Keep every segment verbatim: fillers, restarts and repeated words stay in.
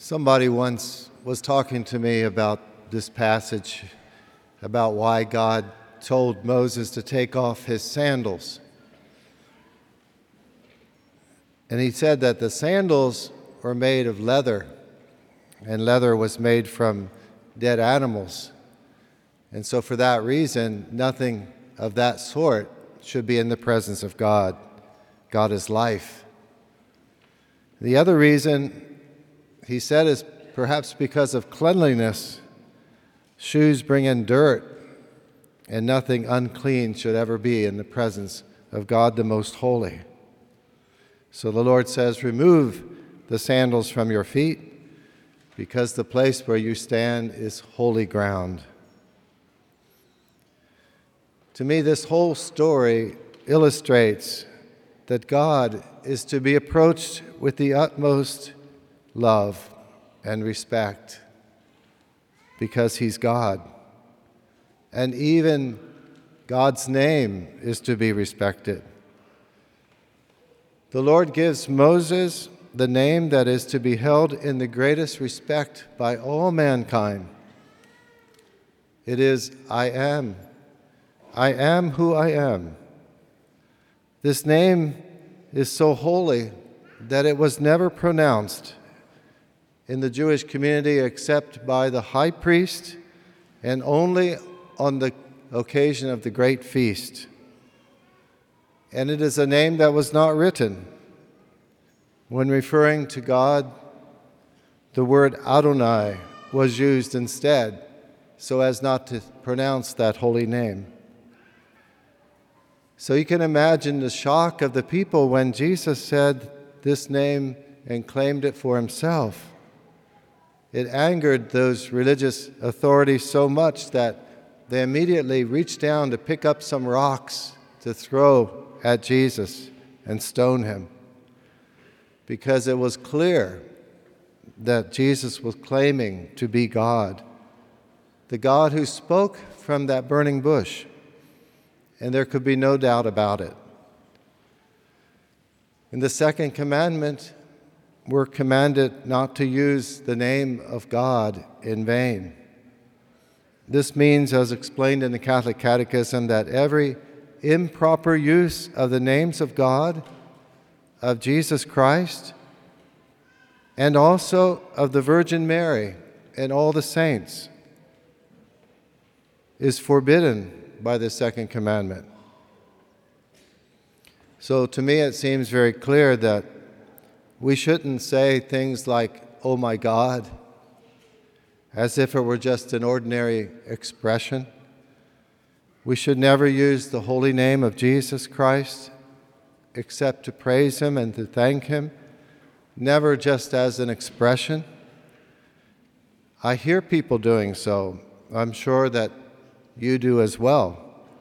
Somebody once was talking to me about this passage, about why God told Moses to take off his sandals. And he said that the sandals were made of leather, and leather was made from dead animals. And so for that reason, nothing of that sort should be in the presence of God. God is life. The other reason, he said, is perhaps because of cleanliness. Shoes bring in dirt, and nothing unclean should ever be in the presence of God the Most Holy. So the Lord says, remove the sandals from your feet, because the place where you stand is holy ground. To me, this whole story illustrates that God is to be approached with the utmost love and respect, because He's God. And even God's name is to be respected. The Lord gives Moses the name that is to be held in the greatest respect by all mankind. It is, I am. I am who I am. This name is so holy that it was never pronounced in the Jewish community except by the high priest and only on the occasion of the great feast. And it is a name that was not written. When referring to God, the word Adonai was used instead, so as not to pronounce that holy name. So you can imagine the shock of the people when Jesus said this name and claimed it for himself. It angered those religious authorities so much that they immediately reached down to pick up some rocks to throw at Jesus and stone him, because it was clear that Jesus was claiming to be God, the God who spoke from that burning bush, and there could be no doubt about it. In the second commandment, we're commanded not to use the name of God in vain. This means, as explained in the Catholic Catechism, that every improper use of the names of God, of Jesus Christ, and also of the Virgin Mary and all the saints is forbidden by the second commandment. So to me it seems very clear that we shouldn't say things like, "Oh my God," as if it were just an ordinary expression. We should never use the holy name of Jesus Christ except to praise Him and to thank Him, never just as an expression. I hear people doing so. I'm sure that you do as well.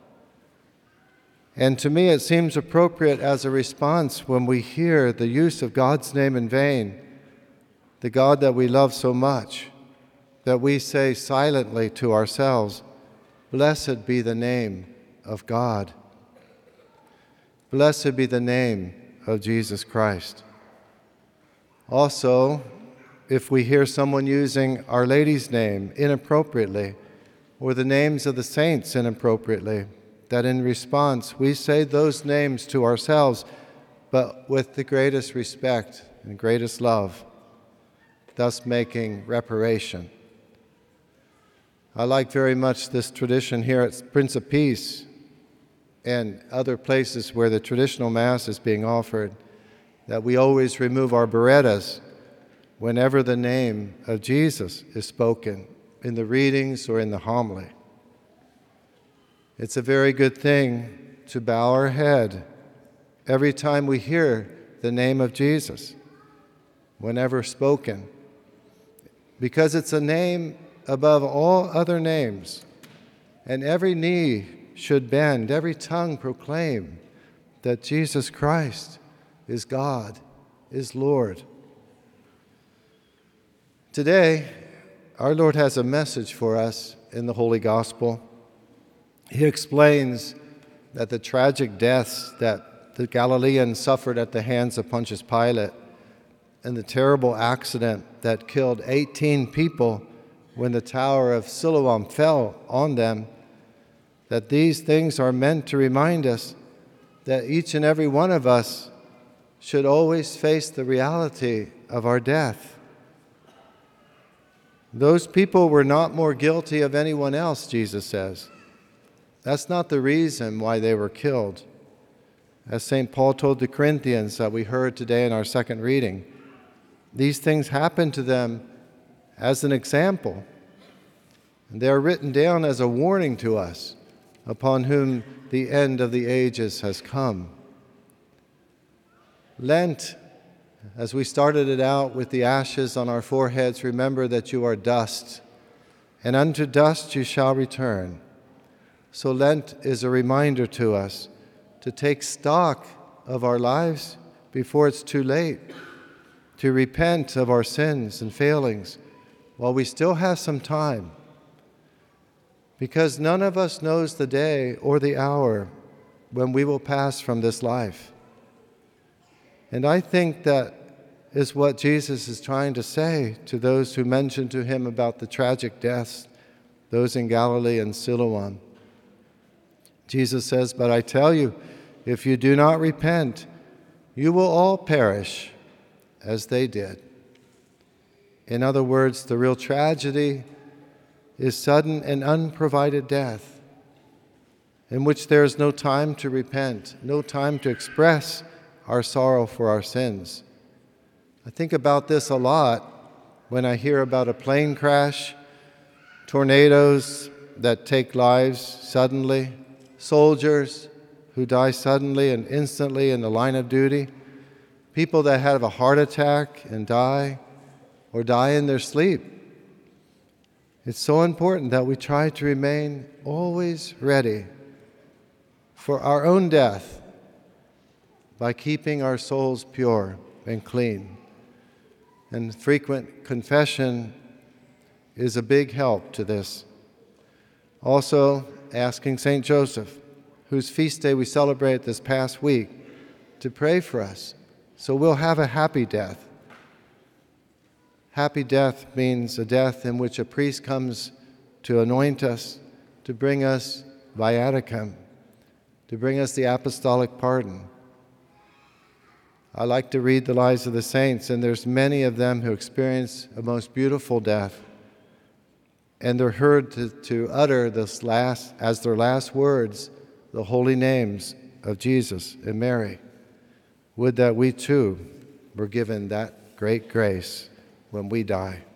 And to me, it seems appropriate as a response when we hear the use of God's name in vain, the God that we love so much, that we say silently to ourselves, "Blessed be the name of God. Blessed be the name of Jesus Christ." Also, if we hear someone using Our Lady's name inappropriately, or the names of the saints inappropriately, that in response we say those names to ourselves, but with the greatest respect and greatest love, thus making reparation. I like very much this tradition here at Prince of Peace and other places where the traditional Mass is being offered, that we always remove our berettas whenever the name of Jesus is spoken in the readings or in the homily. It's a very good thing to bow our head every time we hear the name of Jesus, whenever spoken, because it's a name above all other names, and every knee should bend, every tongue proclaim that Jesus Christ is God, is Lord. Today, our Lord has a message for us in the Holy Gospel. He explains that the tragic deaths that the Galileans suffered at the hands of Pontius Pilate and the terrible accident that killed eighteen people when the Tower of Siloam fell on them, that these things are meant to remind us that each and every one of us should always face the reality of our death. Those people were not more guilty of anyone else, Jesus says. That's not the reason why they were killed. As Saint Paul told the Corinthians that we heard today in our second reading, these things happened to them as an example. And they are written down as a warning to us, upon whom the end of the ages has come. Lent, as we started it out with the ashes on our foreheads, remember that you are dust, and unto dust you shall return. So Lent is a reminder to us to take stock of our lives before it's too late, to repent of our sins and failings while we still have some time, because none of us knows the day or the hour when we will pass from this life. And I think that is what Jesus is trying to say to those who mentioned to him about the tragic deaths, those in Galilee and Siloam. Jesus says, "But I tell you, if you do not repent, you will all perish as they did." In other words, the real tragedy is sudden and unprovided death, in which there is no time to repent, no time to express our sorrow for our sins. I think about this a lot when I hear about a plane crash, tornadoes that take lives suddenly, soldiers who die suddenly and instantly in the line of duty, people that have a heart attack and die, or die in their sleep. It's so important that we try to remain always ready for our own death by keeping our souls pure and clean. And frequent confession is a big help to this. Also, asking Saint Joseph, whose feast day we celebrate this past week, to pray for us so we'll have a happy death. Happy death means a death in which a priest comes to anoint us, to bring us viaticum, to bring us the apostolic pardon. I like to read the lives of the saints, and there's many of them who experience a most beautiful death. And they're heard to, to utter this last, as their last words, the holy names of Jesus and Mary. Would that we too were given that great grace when we die.